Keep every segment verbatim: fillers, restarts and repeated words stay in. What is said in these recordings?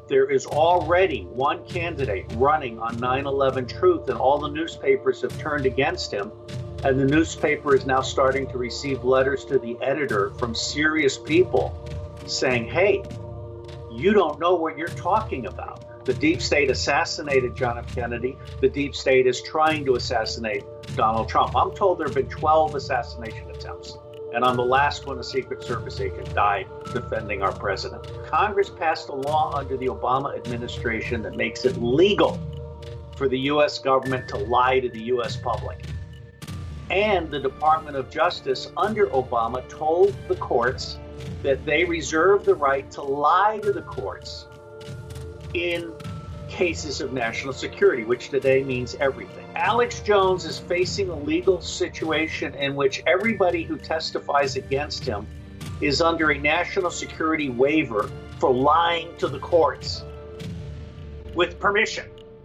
There is already one candidate running on nine eleven Truth, and all the newspapers have turned against him. And the newspaper is now starting to receive letters to the editor from serious people saying, hey, you don't know what you're talking about. The deep state assassinated John F. Kennedy. The deep state is trying to assassinate Donald Trump. I'm told there have been twelve assassination attempts. And on the last one, a Secret Service agent died defending our president. Congress passed a law under the Obama administration that makes it legal for the U S government to lie to the U S public. And the Department of Justice under Obama told the courts that they reserve the right to lie to the courts in cases of national security, which today means everything. Alex Jones is facing a legal situation in which everybody who testifies against him is under a national security waiver for lying to the courts with permission.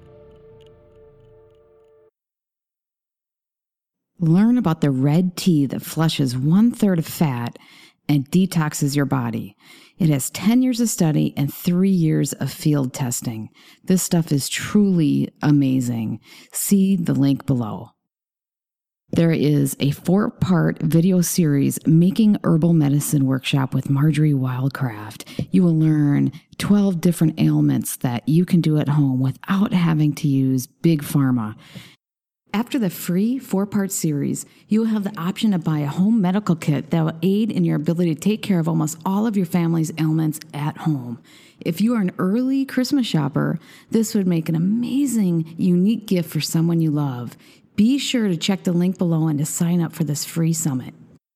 Learn about the red tea that flushes one third of fat and detoxes your body. It has ten years of study and three years of field testing. This stuff is truly amazing. See the link below. There is a four-part video series, Making Herbal Medicine Workshop with Marjorie Wildcraft. You will learn twelve different ailments that you can do at home without having to use big pharma. After the free four-part series, you will have the option to buy a home medical kit that will aid in your ability to take care of almost all of your family's ailments at home. If you are an early Christmas shopper, this would make an amazing, unique gift for someone you love. Be sure to check the link below and to sign up for this free summit.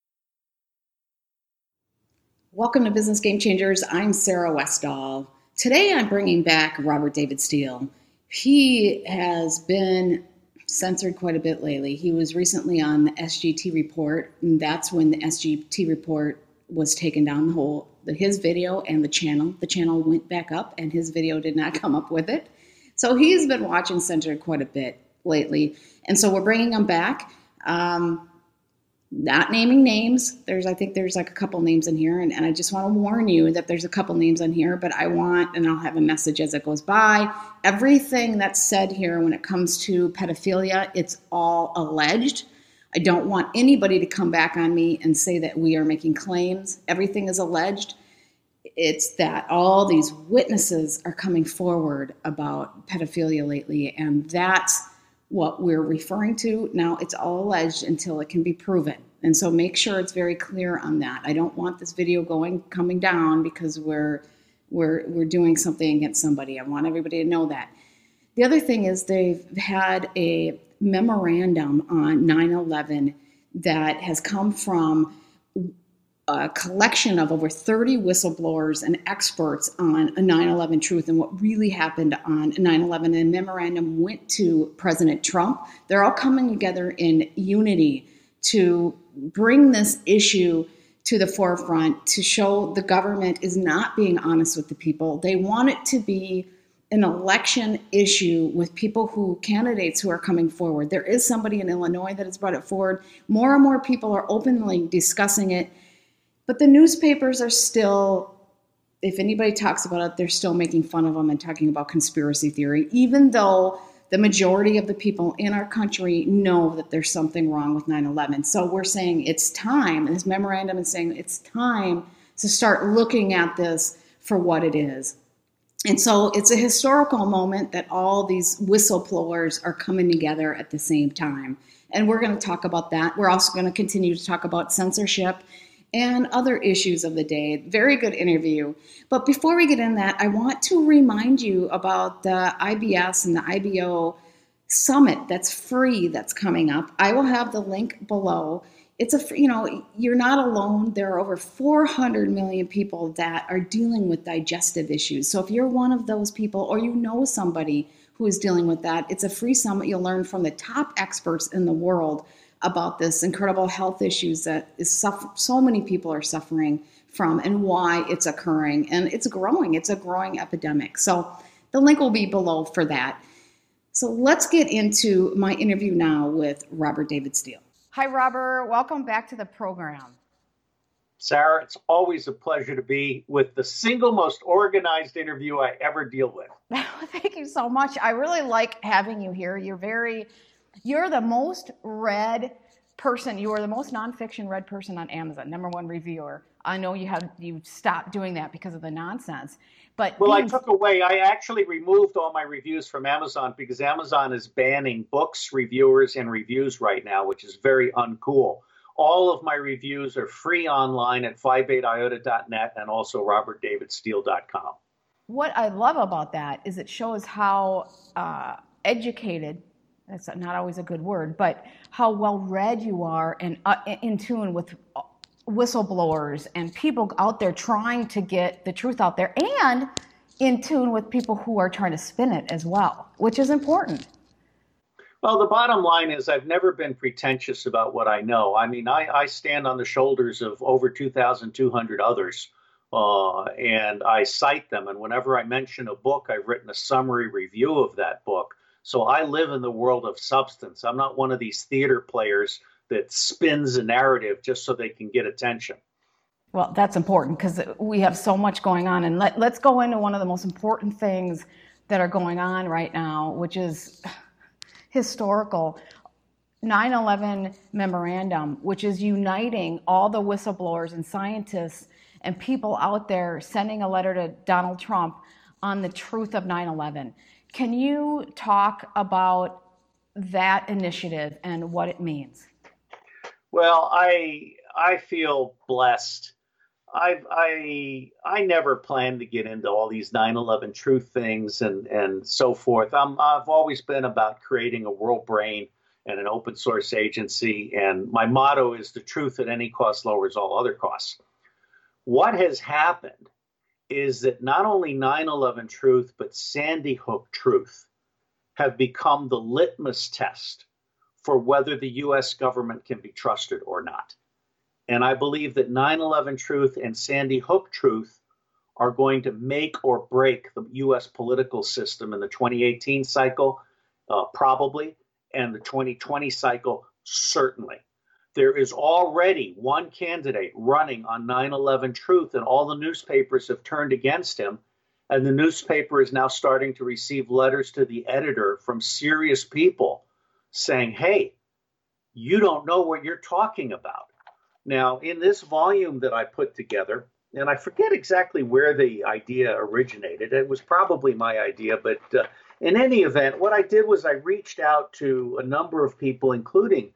Welcome to Business Game Changers. I'm Sarah Westall. Today I'm bringing back Robert David Steele. He has been censored quite a bit lately. He was recently on the S G T report, and that's when the S G T report was taken down. The whole, the, his video and the channel. The channel went back up, and his video did not come up with it. So he's been watching censored quite a bit lately, and so we're bringing him back. Um, not naming names. There's, I think there's like a couple names in here, and, and I just want to warn you that there's a couple names in here, but I want, and I'll have a message as it goes by. Everything that's said here when it comes to pedophilia, it's all alleged. I don't want anybody to come back on me and say that we are making claims. Everything is alleged. It's that all these witnesses are coming forward about pedophilia lately, and that's what we're referring to. Now, it's all alleged until it can be proven. And so make sure it's very clear on that. I don't want this video going coming down because we're we're we're doing something against somebody. I want everybody to know that. The other thing is they've had a memorandum on nine eleven that has come from a collection of over thirty whistleblowers and experts on nine eleven Truth and what really happened on nine eleven. And the memorandum went to President Trump. They're all coming together in unity to bring this issue to the forefront, to show the government is not being honest with the people. They want it to be an election issue with people who, candidates who are coming forward. There is somebody in Illinois that has brought it forward. More and more people are openly discussing it. But the newspapers are still, if anybody talks about it, they're still making fun of them and talking about conspiracy theory, even though the majority of the people in our country know that there's something wrong with nine eleven. So we're saying it's time, and this memorandum is saying it's time to start looking at this for what it is. And so it's a historical moment that all these whistleblowers are coming together at the same time. And we're going to talk about that. We're also going to continue to talk about censorship and other issues of the day. Very good interview. But before we get in that, I want to remind you about the I B S and the I B O summit that's free that's coming up. I will have the link below. It's a, you know, you're not alone. There are over four hundred million people that are dealing with digestive issues. So if you're one of those people or you know somebody who is dealing with that, it's a free summit. You'll learn from the top experts in the world about this incredible health issues that is suffer- so many people are suffering from and why it's occurring. And it's growing. It's a growing epidemic. So the link will be below for that. So let's get into my interview now with Robert David Steele. Hi, Robert. Welcome back to the program. Sarah, it's always a pleasure to be with the single most organized interview I ever deal with. Thank you so much. I really like having you here. You're very, you're the most read person. You are the most nonfiction read person on Amazon, number one reviewer. I know you have you stopped doing that because of the nonsense. But well, being... I took away, I actually removed all my reviews from Amazon because Amazon is banning books, reviewers, and reviews right now, which is very uncool. All of my reviews are free online at phi beta iota dot net and also robert david steele dot com. What I love about that is it shows how uh, educated, that's not always a good word, but how well read you are and uh, in tune with whistleblowers and people out there trying to get the truth out there, and in tune with people who are trying to spin it as well, which is important. Well, the bottom line is I've never been pretentious about what I know. I mean, I, I stand on the shoulders of over two thousand two hundred others, uh, and I cite them. And whenever I mention a book, I've written a summary review of that book. So I live in the world of substance. I'm not one of these theater players that spins a narrative just so they can get attention. Well, that's important because we have so much going on. And let, let's go into one of the most important things that are going on right now, which is historical. nine eleven memorandum, which is uniting all the whistleblowers and scientists and people out there sending a letter to Donald Trump on the truth of nine eleven. Can you talk about that initiative and what it means? Well, I I feel blessed. I I I never planned to get into all these nine eleven truth things and and so forth. I'm I've always been about creating a world brain and an open source agency, and my motto is the truth at any cost lowers all other costs. What has happened is that not only nine eleven truth but Sandy Hook truth have become the litmus test for whether the U S government can be trusted or not. And I believe that nine eleven truth and Sandy Hook truth are going to make or break the U S political system in the twenty eighteen cycle, uh, probably, and the twenty twenty cycle, certainly. There is already one candidate running on nine eleven truth, and all the newspapers have turned against him. And the newspaper is now starting to receive letters to the editor from serious people saying, hey, you don't know what you're talking about. Now, in this volume that I put together, and I forget exactly where the idea originated. It was probably my idea, but uh, in any event, what I did was I reached out to a number of people, including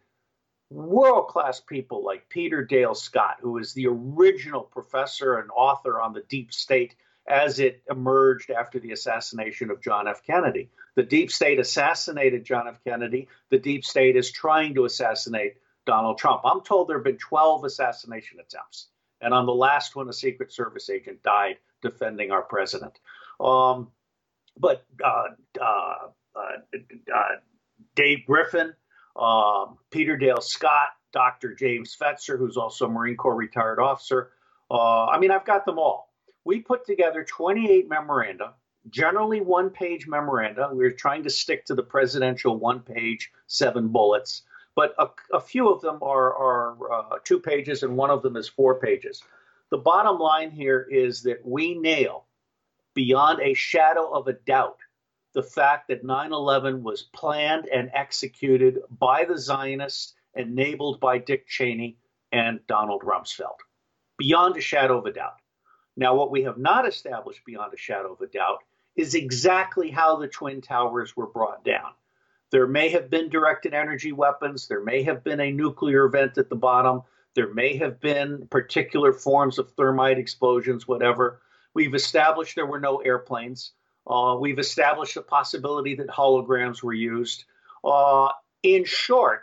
world-class people like Peter Dale Scott, who is the original professor and author on the deep state as it emerged after the assassination of John F. Kennedy. The deep state assassinated John F. Kennedy. The deep state is trying to assassinate Donald Trump. I'm told there have been twelve assassination attempts. And on the last one, a Secret Service agent died defending our president. Um, but uh, uh, uh, uh, Dave Griffin, um, Peter Dale Scott, Doctor James Fetzer, who's also a Marine Corps retired officer. Uh, I mean, I've got them all. We put together twenty-eight memoranda, generally one-page memoranda. We were trying to stick to the presidential one-page, seven bullets. But a, a few of them are, are uh, two pages, and one of them is four pages. The bottom line here is that we nail, beyond a shadow of a doubt, the fact that nine eleven was planned and executed by the Zionists, enabled by Dick Cheney and Donald Rumsfeld, beyond a shadow of a doubt. Now, what we have not established beyond a shadow of a doubt is exactly how the Twin Towers were brought down. There may have been directed energy weapons. There may have been a nuclear event at the bottom. There may have been particular forms of thermite explosions, whatever. We've established there were no airplanes. Uh, we've established the possibility that holograms were used. Uh, in short,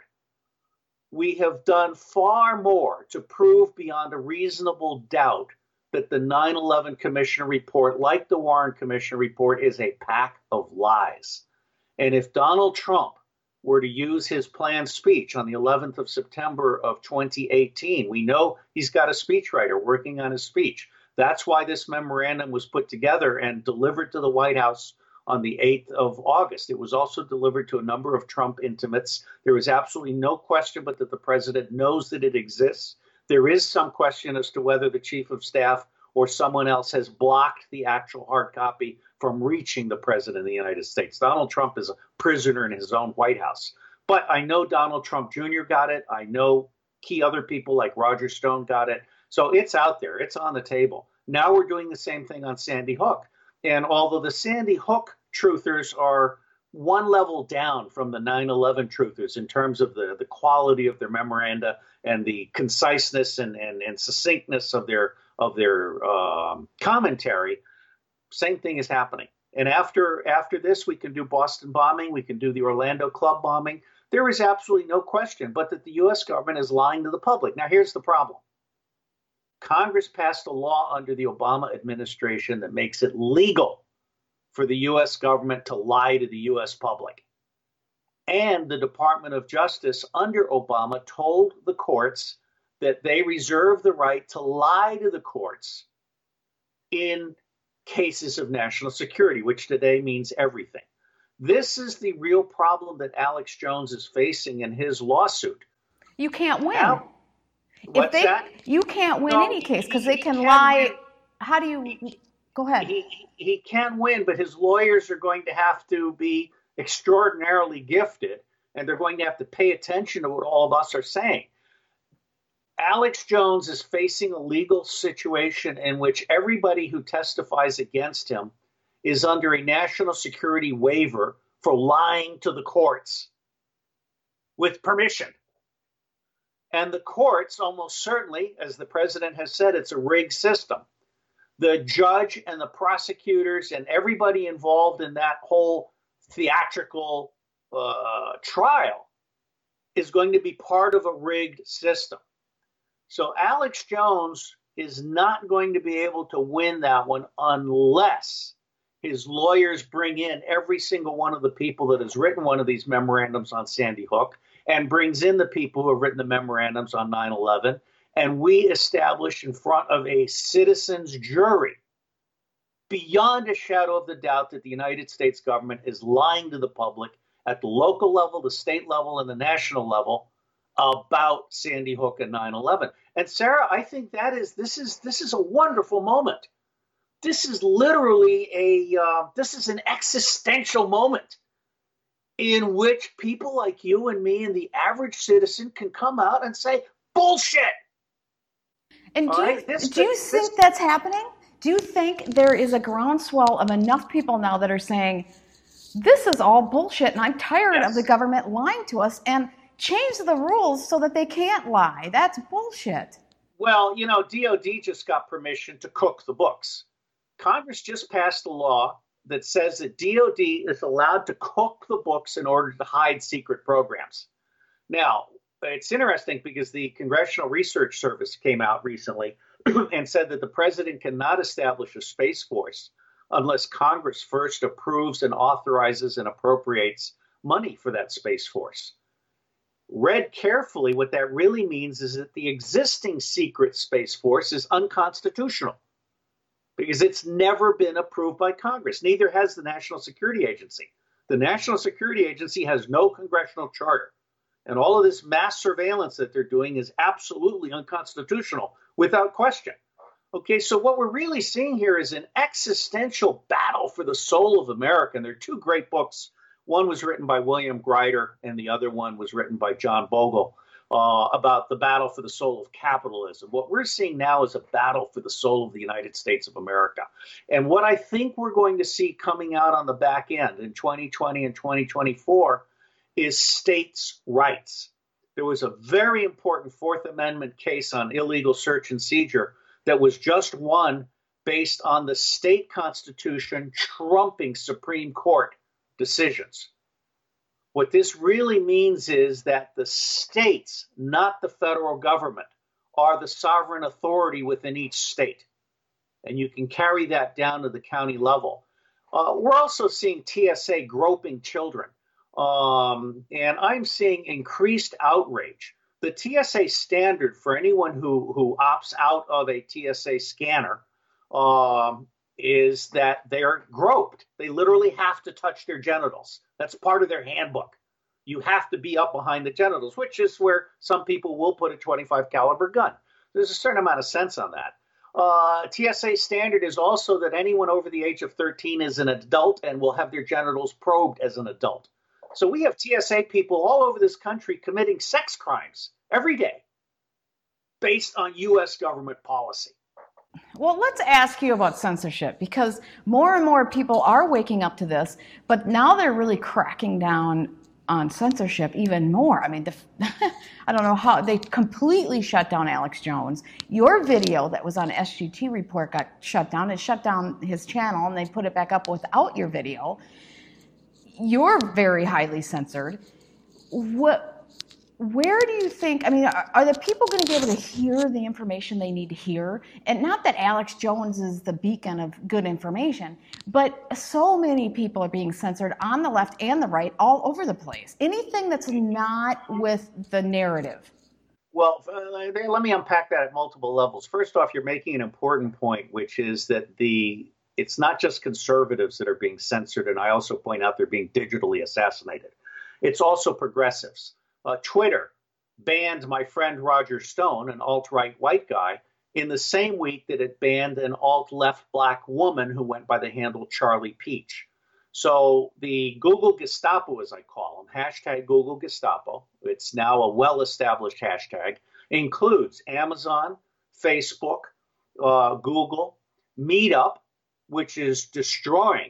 we have done far more to prove beyond a reasonable doubt that the nine eleven Commission report, like the Warren Commission report, is a pack of lies. And if Donald Trump were to use his planned speech on the eleventh of September of twenty eighteen, we know he's got a speechwriter working on his speech. That's why this memorandum was put together and delivered to the White House on the eighth of August. It was also delivered to a number of Trump intimates. There was absolutely no question but that the president knows that it exists. There is some question as to whether the chief of staff or someone else has blocked the actual hard copy from reaching the president of the United States. Donald Trump is a prisoner in his own White House. But I know Donald Trump Junior got it. I know key other people like Roger Stone got it. So it's out there. It's on the table. Now we're doing the same thing on Sandy Hook. And although the Sandy Hook truthers are one level down from the nine eleven truthers in terms of the, the quality of their memoranda and the conciseness and, and, and succinctness of their of their um, commentary, same thing is happening. And after after this, we can do Boston bombing. We can do the Orlando club bombing. There is absolutely no question but that the U S government is lying to the public. Now, here's the problem. Congress passed a law under the Obama administration that makes it legal for the U S government to lie to the U S public. And the Department of Justice under Obama told the courts that they reserve the right to lie to the courts in cases of national security, which today means everything. This is the real problem that Alex Jones is facing in his lawsuit. You can't win. Now, if they, that? You can't win no, any case because he, they can, can lie. Win. How do you, he, go ahead. He, he can win, but his lawyers are going to have to be extraordinarily gifted, and they're going to have to pay attention to what all of us are saying. Alex Jones is facing a legal situation in which everybody who testifies against him is under a national security waiver for lying to the courts with permission. And the courts, almost certainly, as the president has said, it's a rigged system. The judge and the prosecutors and everybody involved in that whole theatrical uh, trial is going to be part of a rigged system. So Alex Jones is not going to be able to win that one unless his lawyers bring in every single one of the people that has written one of these memorandums on Sandy Hook and brings in the people who have written the memorandums on nine eleven. And we establish in front of a citizens jury, beyond a shadow of the doubt, that the United States government is lying to the public at the local level, the state level, and the national level about Sandy Hook and nine eleven. And Sarah, I think that is this is this is a wonderful moment. This is literally a uh, this is an existential moment in which people like you and me and the average citizen can come out and say bullshit. And do, right? you, this, do you this, think this, that's happening? Do you think there is a groundswell of enough people now that are saying, this is all bullshit and I'm tired yes. of the government lying to us, and change the rules so that they can't lie? That's bullshit. Well, you know, D O D just got permission to cook the books. Congress just passed a law that says that D O D is allowed to cook the books in order to hide secret programs. Now, it's interesting because the Congressional Research Service came out recently and said that the president cannot establish a space force unless Congress first approves and authorizes and appropriates money for that space force. Read carefully, what that really means is that the existing secret space force is unconstitutional because it's never been approved by Congress. Neither has the National Security Agency. The National Security Agency has no congressional charter. And all of this mass surveillance that they're doing is absolutely unconstitutional, without question. Okay, so what we're really seeing here is an existential battle for the soul of America. And there are two great books. One was written by William Greider, and the other one was written by John Bogle uh, about the battle for the soul of capitalism. What we're seeing now is a battle for the soul of the United States of America. And what I think we're going to see coming out on the back end in twenty twenty and twenty twenty-four is states' rights. There was a very important Fourth Amendment case on illegal search and seizure that was just won based on the state constitution trumping Supreme Court decisions. What this really means is that the states, not the federal government, are the sovereign authority within each state. And you can carry that down to the county level. Uh, we're also seeing T S A groping children. Um, and I'm seeing increased outrage. The T S A standard for anyone who, who opts out of a T S A scanner um, is that they're groped. They literally have to touch their genitals. That's part of their handbook. You have to be up behind the genitals, which is where some people will put a twenty-five caliber gun. There's a certain amount of sense on that. Uh, T S A standard is also that anyone over the age of thirteen is an adult and will have their genitals probed as an adult. So we have T S A people all over this country committing sex crimes every day based on U S government policy. Well, let's ask you about censorship, because more and more people are waking up to this, but now they're really cracking down on censorship even more. I mean, the, I don't know how, they completely shut down Alex Jones. Your video that was on S G T Report got shut down. It shut down his channel and they put it back up without your video. You're very highly censored. What? Where do you think, I mean, are, are the people going to be able to hear the information they need to hear? And not that Alex Jones is the beacon of good information, but so many people are being censored on the left and the right all over the place. Anything that's not with the narrative. Well, uh, let me unpack that at multiple levels. First off, you're making an important point, which is that the it's not just conservatives that are being censored, and I also point out they're being digitally assassinated. It's also progressives. Uh, Twitter banned my friend Roger Stone, an alt-right white guy, in the same week that it banned an alt-left black woman who went by the handle Charlie Peach. So the Google Gestapo, as I call them, hashtag Google Gestapo, it's now a well-established hashtag, includes Amazon, Facebook, uh, Google, Meetup, which is destroying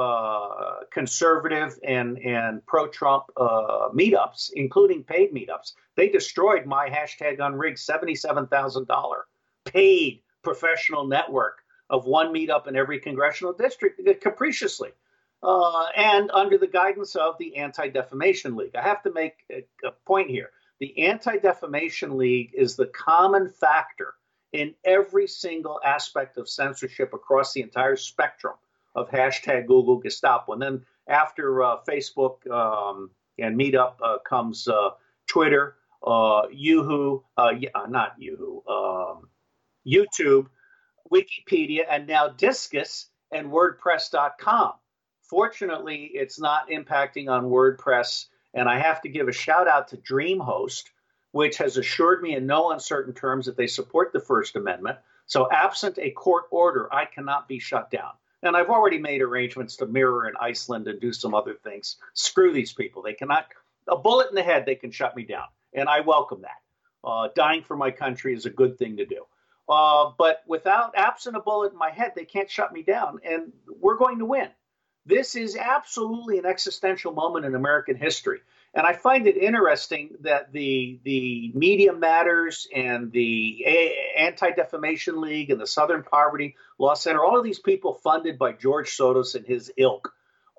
uh, conservative and, and pro-Trump uh, meetups, including paid meetups. They destroyed my hashtag unrigged seventy-seven thousand dollars paid professional network of one meetup in every congressional district capriciously. Uh, and under the guidance of the Anti-Defamation League. I have to make a, a point here. The Anti-Defamation League is the common factor in every single aspect of censorship across the entire spectrum of hashtag Google Gestapo. And then after uh, Facebook um, and Meetup uh, comes uh, Twitter, uh, Yahoo, uh, yeah, not Yahoo, um, YouTube, Wikipedia, and now Disqus and WordPress dot com. Fortunately, it's not impacting on WordPress, and I have to give a shout out to DreamHost, which has assured me in no uncertain terms that they support the First Amendment. So absent a court order, I cannot be shut down. And I've already made arrangements to mirror in Iceland and do some other things. Screw these people. They cannot, a bullet in the head, they can shut me down. And I welcome that. Uh, dying for my country is a good thing to do. Uh, but without, absent a bullet in my head, they can't shut me down. And we're going to win. This is absolutely an existential moment in American history. And I find it interesting that the the Media Matters and the Anti-Defamation League and the Southern Poverty Law Center, all of these people funded by George Soros and his ilk,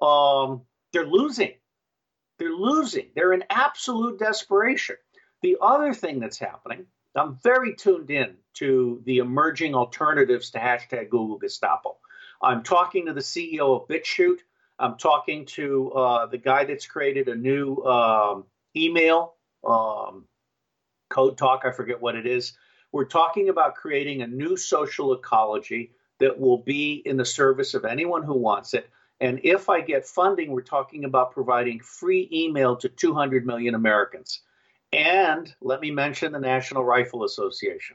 um, they're losing. They're losing. They're in absolute desperation. The other thing that's happening, I'm very tuned in to the emerging alternatives to hashtag Google Gestapo. I'm talking to the C E O of BitChute. I'm talking to uh, the guy that's created a new um, email, um, Code Talk, I forget what it is. We're talking about creating a new social ecology that will be in the service of anyone who wants it. And if I get funding, we're talking about providing free email to two hundred million Americans. And let me mention the National Rifle Association.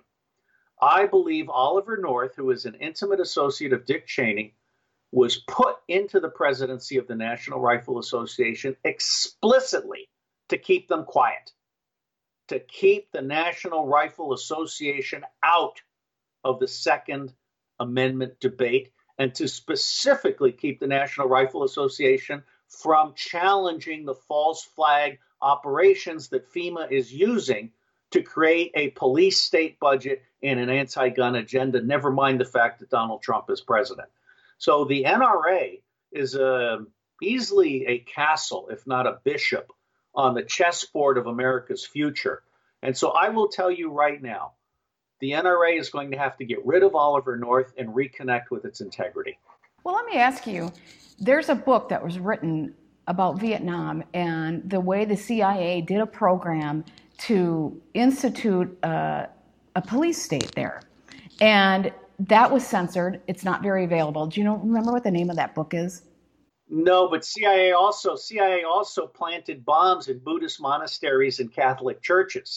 I believe Oliver North, who is an intimate associate of Dick Cheney, was put into the presidency of the National Rifle Association explicitly to keep them quiet, to keep the National Rifle Association out of the Second Amendment debate, and to specifically keep the National Rifle Association from challenging the false flag operations that FEMA is using to create a police state budget and an anti-gun agenda, never mind the fact that Donald Trump is president. So the N R A is a, easily a castle, if not a bishop, on the chessboard of America's future. And so I will tell you right now, the N R A is going to have to get rid of Oliver North and reconnect with its integrity. Well, let me ask you, there's a book that was written about Vietnam and the way the C I A did a program to institute uh, a police state there. And that was censored. It's not very available. Do you know, remember what the name of that book is? No, but C I A also C I A also planted bombs in Buddhist monasteries and Catholic churches.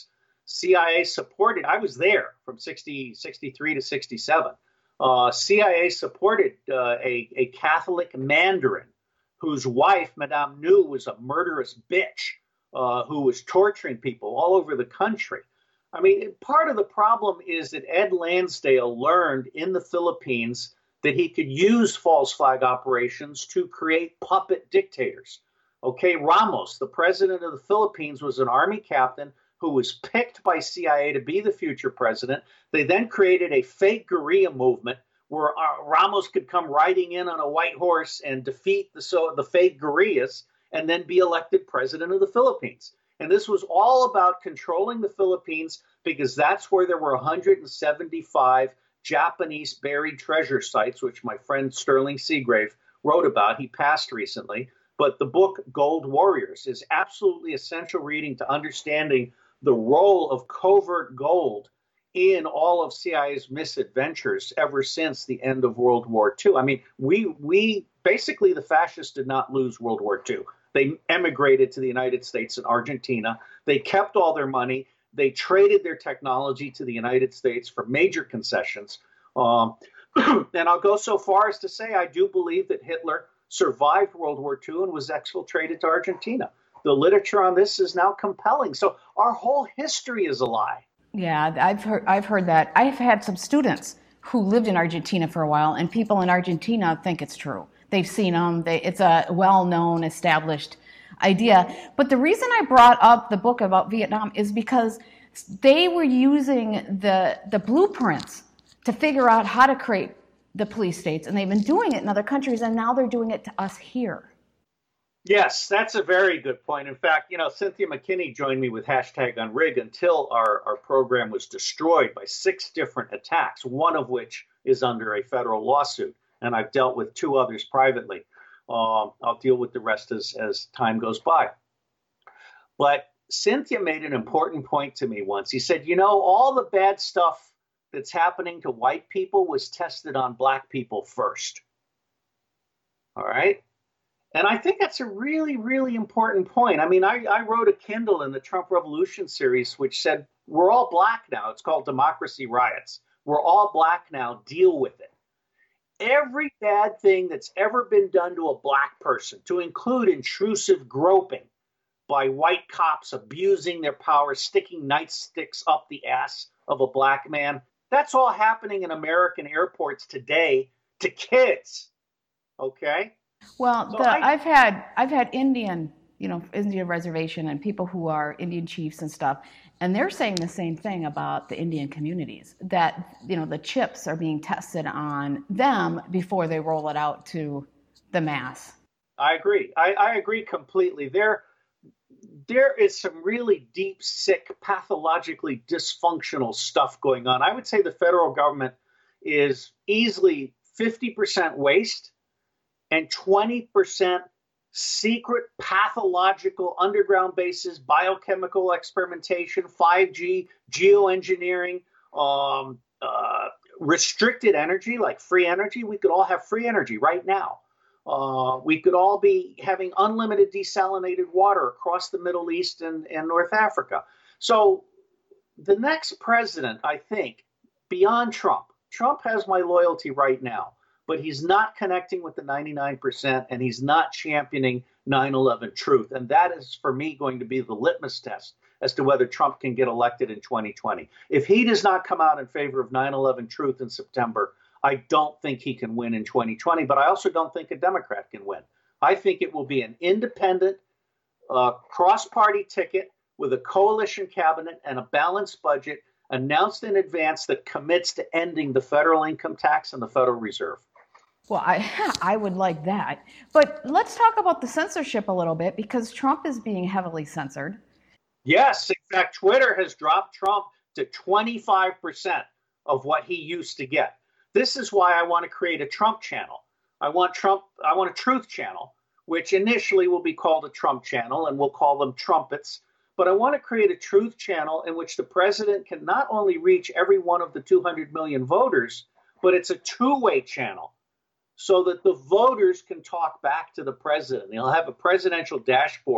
C I A supported, I was there from sixty, sixty-three to sixty-seven. Uh, C I A supported uh, a, a Catholic Mandarin whose wife, Madame New, was a murderous bitch uh, who was torturing people all over the country. I mean, part of the problem is that Ed Lansdale learned in the Philippines that he could use false flag operations to create puppet dictators. Okay, Ramos, the president of the Philippines, was an army captain who was picked by C I A to be the future president. They then created a fake guerrilla movement where uh, Ramos could come riding in on a white horse and defeat the, so, the fake guerrillas and then be elected president of the Philippines. And this was all about controlling the Philippines because that's where there were one hundred seventy-five Japanese buried treasure sites, which my friend Sterling Seagrave wrote about. He passed recently. But the book Gold Warriors is absolutely essential reading to understanding the role of covert gold in all of C I A's misadventures ever since the end of World War Two. I mean, we we basically the fascists did not lose World War Two. They emigrated to the United States and Argentina. They kept all their money. They traded their technology to the United States for major concessions. Um, and I'll go so far as to say I do believe that Hitler survived World War Two and was exfiltrated to Argentina. The literature on this is now compelling. So our whole history is a lie. Yeah, I've heard, I've heard that. I've had some students who lived in Argentina for a while, and people in Argentina think it's true. They've seen them. They, it's a well-known, established idea. But the reason I brought up the book about Vietnam is because they were using the the blueprints to figure out how to create the police states, and they've been doing it in other countries, and now they're doing it to us here. Yes, that's a very good point. In fact, you know, Cynthia McKinney joined me with hashtag Unrig until our, our program was destroyed by six different attacks, one of which is under a federal lawsuit. And I've dealt with two others privately. Um, I'll deal with the rest as, as time goes by. But Cynthia made an important point to me once. He said, you know, all the bad stuff that's happening to white people was tested on black people first. All right. And I think that's a really, really important point. I mean, I, I wrote a Kindle in the Trump Revolution series, which said, we're all black now. It's called Democracy Riots. We're all black now. Deal with it. Every bad thing that's ever been done to a black person, to include intrusive groping by white cops abusing their power, sticking nightsticks up the ass of a black man, that's all happening in American airports today to kids. Okay? Well, so the, I, I've had I've had Indian, you know, Indian reservation and people who are Indian chiefs and stuff, and they're saying the same thing about the Indian communities, that, you know, the chips are being tested on them before they roll it out to the mass. I agree. I, I agree completely. There, there is some really deep, sick, pathologically dysfunctional stuff going on. I would say the federal government is easily fifty percent waste and twenty percent secret pathological underground bases, biochemical experimentation, five G, geoengineering, um, uh, restricted energy like free energy. We could all have free energy right now. Uh, we could all be having unlimited desalinated water across the Middle East and, and North Africa. So the next president, I think, beyond Trump, Trump has my loyalty right now, but he's not connecting with the ninety-nine percent and he's not championing nine eleven truth. And that is, for me, going to be the litmus test as to whether Trump can get elected in twenty twenty. If he does not come out in favor of nine eleven truth in September, I don't think he can win in twenty twenty, but I also don't think a Democrat can win. I think it will be an independent, uh, cross-party ticket with a coalition cabinet and a balanced budget announced in advance that commits to ending the federal income tax and the Federal Reserve. Well, I I would like that. But let's talk about the censorship a little bit, because Trump is being heavily censored. Yes. In fact, Twitter has dropped Trump to twenty-five percent of what he used to get. This is why I want to create a Trump channel. I want Trump. I want a truth channel, which initially will be called a Trump channel, and we'll call them trumpets. But I want to create a truth channel in which the president can not only reach every one of the two hundred million voters, but it's a two-way channel so that the voters can talk back to the president. They'll have a presidential dashboard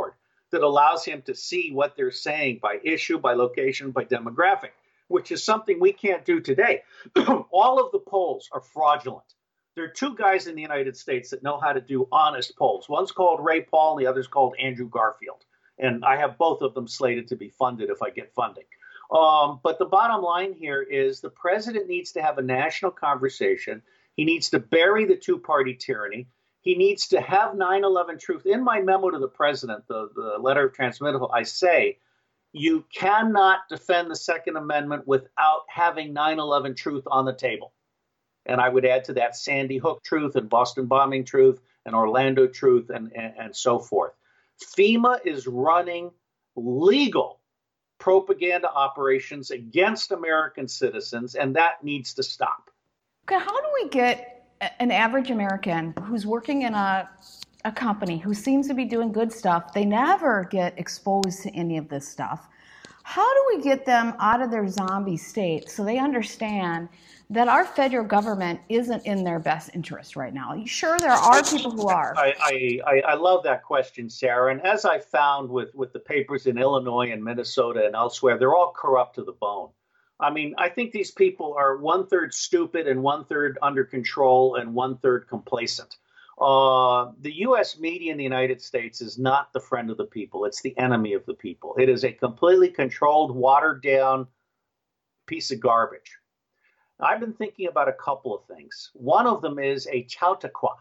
that allows him to see what they're saying by issue, by location, by demographic, which is something we can't do today. All of the polls are fraudulent. There are two guys in the United States that know how to do honest polls. One's called Ray Paul, and the other's called Andrew Garfield. And I have both of them slated to be funded if I get funding. Um, but the bottom line here is the president needs to have a national conversation. He needs to bury the two-party tyranny. He needs to have nine eleven truth. In my memo to the president, the, the letter of transmittal, I say, you cannot defend the Second Amendment without having nine eleven truth on the table. And I would add to that Sandy Hook truth and Boston bombing truth and Orlando truth and, and, and so forth. FEMA is running legal propaganda operations against American citizens, and that needs to stop. Okay, how do we get an average American who's working in a, a company who seems to be doing good stuff, they never get exposed to any of this stuff. How do we get them out of their zombie state so they understand that our federal government isn't in their best interest right now? Sure, there are people who are. I, I, I love that question, Sarah. And as I found with, with the papers in Illinois and Minnesota and elsewhere, they're all corrupt to the bone. I mean, I think these people are one-third stupid and one-third under control and one-third complacent. Uh, the U S media in the United States is not the friend of the people. It's the enemy of the people. It is a completely controlled, watered-down piece of garbage. I've been thinking about a couple of things. One of them is a Chautauqua.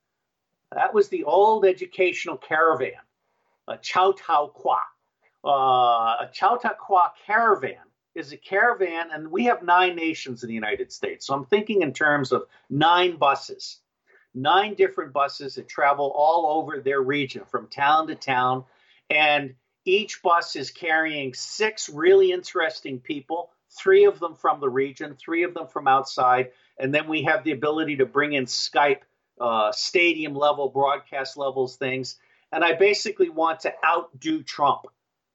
That was the old educational caravan, a Chautauqua. Uh, a Chautauqua caravan is a caravan, and we have nine nations in the United States. So I'm thinking in terms of nine buses, nine different buses that travel all over their region from town to town. And each bus is carrying six really interesting people, three of them from the region, three of them from outside. And then we have the ability to bring in Skype, uh, stadium level, broadcast levels things. And I basically want to outdo Trump.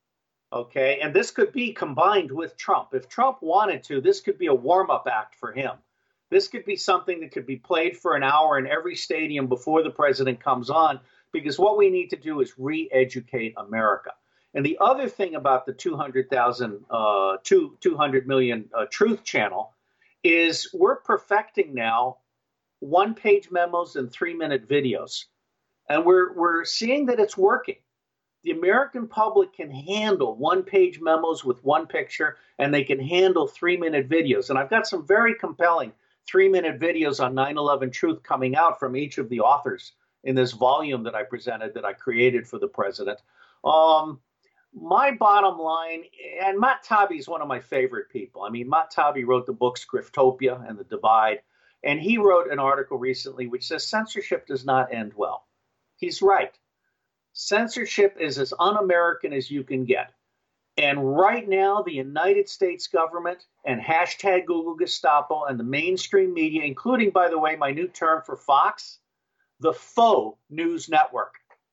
Okay, and this could be combined with Trump. If Trump wanted to, this could be a warm-up act for him. This could be something that could be played for an hour in every stadium before the president comes on, because what we need to do is re-educate America. And the other thing about the two hundred thousand, uh, two, two hundred million uh, Truth Channel is we're perfecting now one-page memos and three-minute videos. And we're we're seeing that it's working. The American public can handle one-page memos with one picture, and they can handle three-minute videos. And I've got some very compelling three-minute videos on nine eleven Truth coming out from each of the authors in this volume that I presented, that I created for the president. Um, my bottom line, and Matt Taibbi is one of my favorite people. I mean, Matt Taibbi wrote the book Griftopia and The Divide, and he wrote an article recently which says censorship does not end well. He's right. Censorship is as un-American as you can get. And right now, the United States government and hashtag Google Gestapo and the mainstream media, including, by the way, my new term for Fox, the faux news network,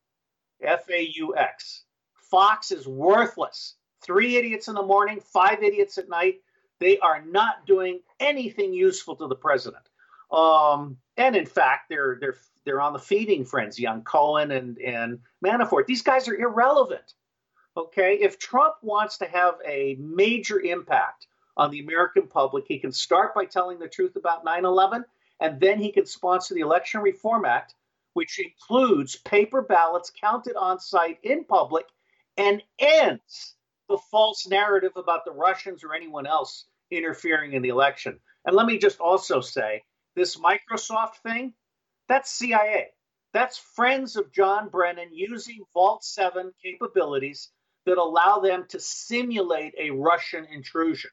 F A U X. Fox is worthless. Three idiots in the morning, five idiots at night. They are not doing anything useful to the president. Um, and in fact, they're they're they're on the feeding frenzy on Cohen and, and Manafort. These guys are irrelevant. Okay, if Trump wants to have a major impact on the American public, he can start by telling the truth about nine eleven, and then he can sponsor the Election Reform Act, which includes paper ballots counted on site in public and ends the false narrative about the Russians or anyone else interfering in the election. And let me just also say, this Microsoft thing, that's C I A. That's friends of John Brennan using Vault seven capabilities that allow them to simulate a Russian intrusion.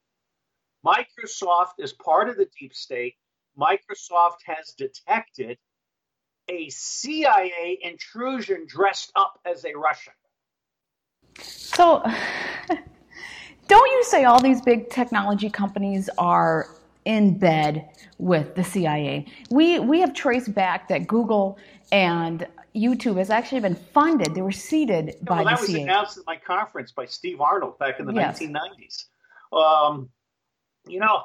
Microsoft is part of the deep state. Microsoft has detected a C I A intrusion dressed up as a Russian. So, don't you say all these big technology companies are in bed with the C I A? We we have traced back that Google and YouTube has actually been funded. They were seeded by well, the that was C I A. Announced at my conference by Steve Arnold back in the yes. nineteen nineties. Um, you know,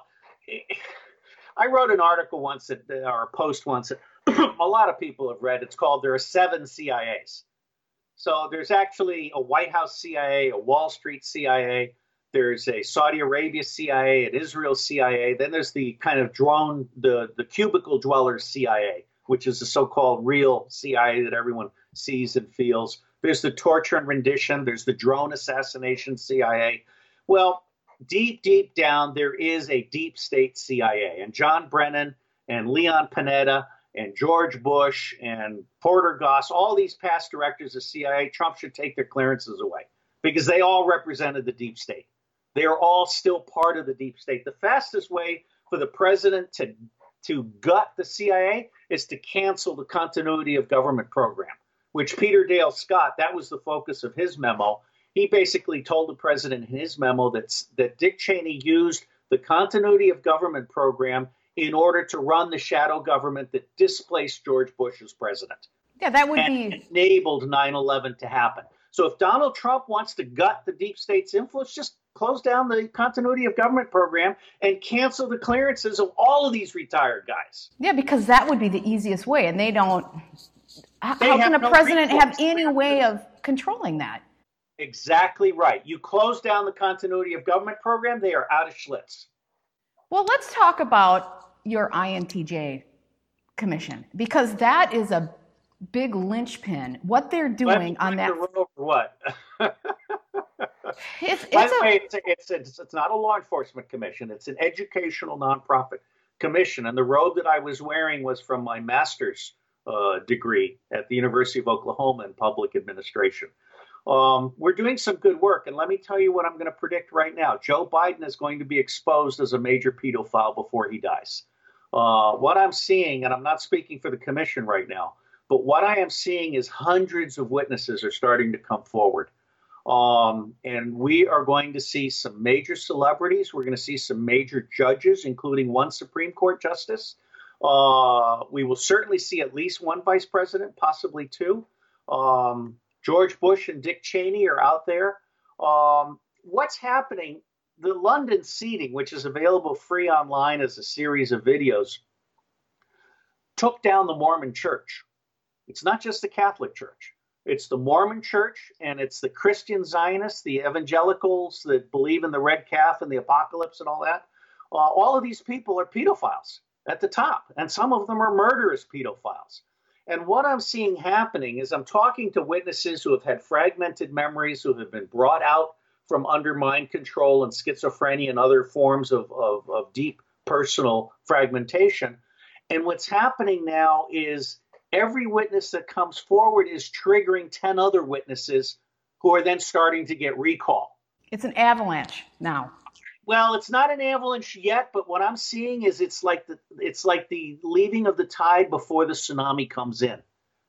I wrote an article once, that, or a post once that a lot of people have read. It's called "There Are Seven C I As." So there's actually a White House C I A, a Wall Street C I A. There's a Saudi Arabia C I A, an Israel C I A. Then there's the kind of drone, the, the cubicle dwellers C I A, which is the so-called real C I A that everyone sees and feels. There's the torture and rendition. There's the drone assassination C I A. Well, deep, deep down, there is a deep state C I A. And John Brennan and Leon Panetta and George Bush and Porter Goss, all these past directors of C I A, Trump should take their clearances away because they all represented the deep state. They are all still part of the deep state. The fastest way for the president to, to gut the C I A is to cancel the continuity of government program, which Peter Dale Scott, that was the focus of his memo. He basically told the president in his memo that, that Dick Cheney used the continuity of government program in order to run the shadow government that displaced George Bush as president. Yeah, that would and be enabled nine eleven to happen. So if Donald Trump wants to gut the deep state's influence, just close down the continuity of government program and cancel the clearances of all of these retired guys. Yeah, because that would be the easiest way. And they don't. They how can a no president recourse. have any way of controlling that? Exactly right. You close down the continuity of government program, they are out of Schlitz. Well, let's talk about your I N T J commission, because that is a big linchpin. What they're doing on that. The road for what? it's, it's, By a, the way, it's, a, it's, a, it's not a law enforcement commission. It's an educational nonprofit commission. And the robe that I was wearing was from my master's uh, degree at the University of Oklahoma in public administration. Um, we're doing some good work. And let me tell you what I'm going to predict right now. Joe Biden is going to be exposed as a major pedophile before he dies. Uh, what I'm seeing, and I'm not speaking for the commission right now, but what I am seeing is hundreds of witnesses are starting to come forward. Um, and we are going to see some major celebrities. We're going to see some major judges, including one Supreme Court justice. Uh, we will certainly see at least one vice president, possibly two. Um, George Bush and Dick Cheney are out there. Um, what's happening? The London seating, which is available free online as a series of videos, took down the Mormon Church. It's not just the Catholic Church. It's the Mormon Church, and it's the Christian Zionists, the evangelicals that believe in the red calf and the apocalypse and all that. Uh, all of these people are pedophiles at the top, and some of them are murderous pedophiles. And what I'm seeing happening is I'm talking to witnesses who have had fragmented memories, who have been brought out from under mind control and schizophrenia and other forms of, of, of deep personal fragmentation. And what's happening now is every witness that comes forward is triggering ten other witnesses who are then starting to get recall. It's an avalanche now. Well, it's not an avalanche yet, but what I'm seeing is it's like the it's like the leaving of the tide before the tsunami comes in.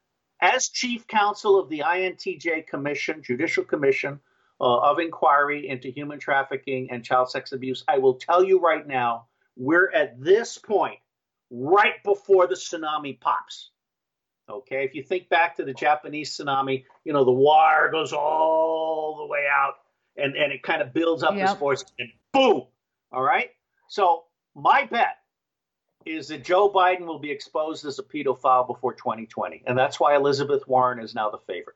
As chief counsel of the I N T J Commission, Judicial Commission uh, of Inquiry into Human Trafficking and Child Sex Abuse, I will tell you right now, we're at this point right before the tsunami pops. Okay, if you think back to the Japanese tsunami, you know, the water goes all the way out and, and it kind of builds up Yep. this force and boom. All right. So my bet is that Joe Biden will be exposed as a pedophile before twenty twenty. And that's why Elizabeth Warren is now the favorite.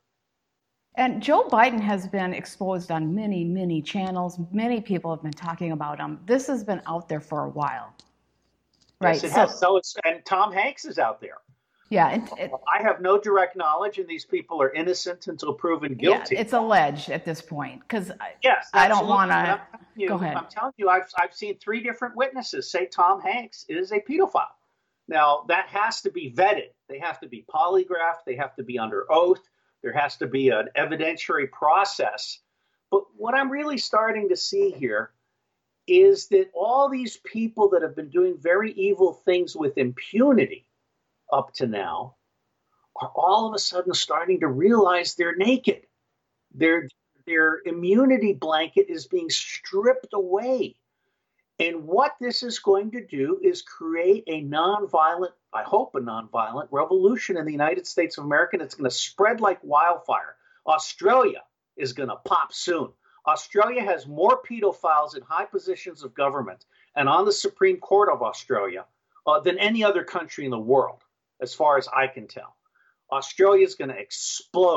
And Joe Biden has been exposed on many, many channels. Many people have been talking about him. This has been out there for a while. Right. Yes, it so, has. So it's, and Tom Hanks is out there. yeah. And, it, I have no direct knowledge, and these people are innocent until proven guilty. yeah, it's alleged at this point because Yes, I don't absolutely. want I'm to. telling you- Go ahead. I'm telling you, I've I've seen three different witnesses say Tom Hanks is a pedophile. Now that has to be vetted. They have to be polygraphed. They have to be under oath. There has to be an evidentiary process. But what I'm really starting to see here is that all these people that have been doing very evil things with impunity up to now are all of a sudden starting to realize they're naked. Their, their immunity blanket is being stripped away. And what this is going to do is create a nonviolent, I hope a nonviolent revolution in the United States of America. And it's going to spread like wildfire. Australia is going to pop soon. Australia has more pedophiles in high positions of government and on the Supreme Court of Australia uh, than any other country in the world, as far as I can tell. Australia is going to explode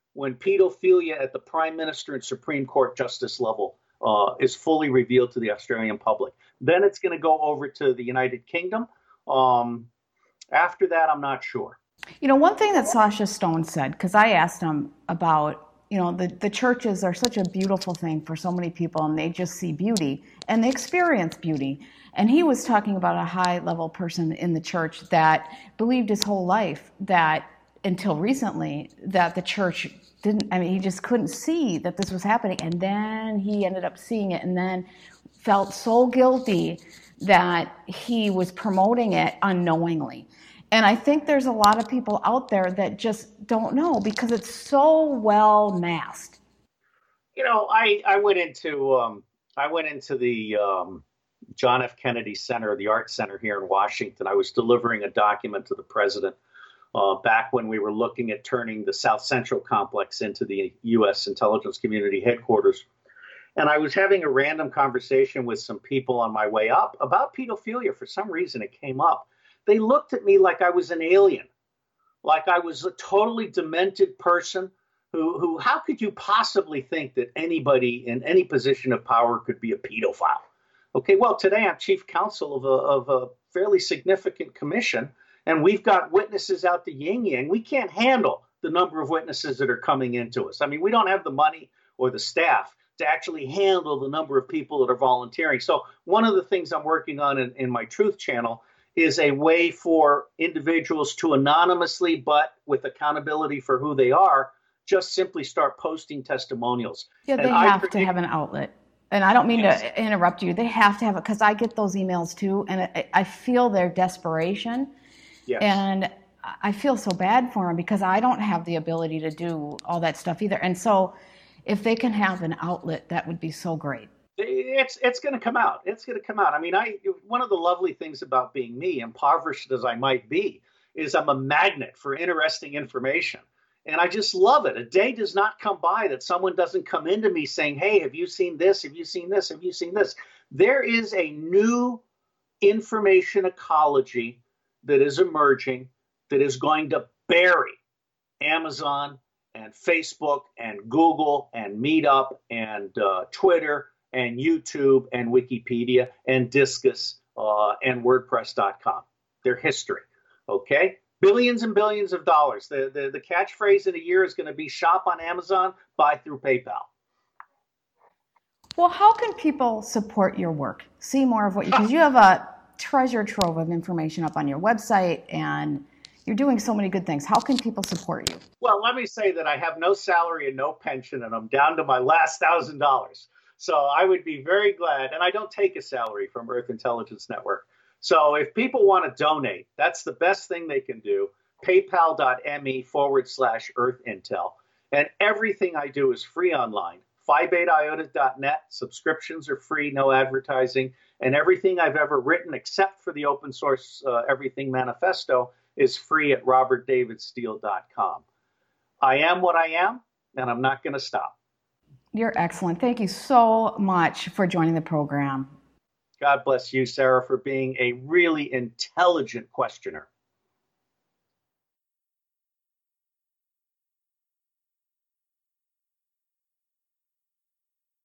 when pedophilia at the Prime Minister and Supreme Court justice level uh, is fully revealed to the Australian public. Then it's going to go over to the United Kingdom. Um, after that, I'm not sure. You know, one thing that Sasha Stone said, because I asked him about, you know, the, the churches are such a beautiful thing for so many people, and they just see beauty and they experience beauty. And he was talking about a high-level person in the church that believed his whole life that, until recently, that the church didn't, I mean, he just couldn't see that this was happening. And then he ended up seeing it and then felt so guilty that he was promoting it unknowingly. And I think there's a lot of people out there that just don't know because it's so well masked. You know, I, I went into um, I went into the um, John F. Kennedy Center, the Art Center here in Washington. I was delivering a document to the president uh, back when we were looking at turning the South Central complex into the U S intelligence community headquarters. And I was having a random conversation with some people on my way up about pedophilia. For some reason, it came up. They looked at me like I was an alien, like I was a totally demented person who, who, how could you possibly think that anybody in any position of power could be a pedophile? Okay, well, today I'm chief counsel of a, of a fairly significant commission, and we've got witnesses out the yin-yang. We can't handle the number of witnesses that are coming into us. I mean, we don't have the money or the staff to actually handle the number of people that are volunteering. So one of the things I'm working on in, in my Truth channel is a way for individuals to anonymously, but with accountability for who they are, just simply start posting testimonials. Yeah, they and have predict- to have an outlet. And I don't mean yes. to interrupt you. They have to have it because I get those emails too, and I, I feel their desperation. Yes. And I feel so bad for them because I don't have the ability to do all that stuff either. And so if they can have an outlet, that would be so great. It's it's going to come out. It's going to come out. I mean, I one of the lovely things about being me, impoverished as I might be, is I'm a magnet for interesting information. And I just love it. A day does not come by that someone doesn't come into me saying, hey, have you seen this? Have you seen this? Have you seen this? There is a new information ecology that is emerging that is going to bury Amazon and Facebook and Google and Meetup and uh, Twitter and YouTube and Wikipedia and Discus uh, and WordPress dot com. Their history, okay? Billions and billions of dollars. The, the, the catchphrase in a year is going to be shop on Amazon, buy through PayPal. Well, how can people support your work? See more of what you, because you have a treasure trove of information up on your website and you're doing so many good things. How can people support you? Well, let me say that I have no salary and no pension, and I'm down to my last thousand dollars. So I would be very glad, and I don't take a salary from Earth Intelligence Network. So if people want to donate, that's the best thing they can do. PayPal.me forward slash Earth Intel. And everything I do is free online. Phi Beta Iota dot net. Subscriptions are free, no advertising. And everything I've ever written, except for the open source uh, Everything Manifesto, is free at Robert David Steele dot com. I am what I am, and I'm not going to stop. You're excellent. Thank you so much for joining the program. God bless you, Sarah, for being a really intelligent questioner.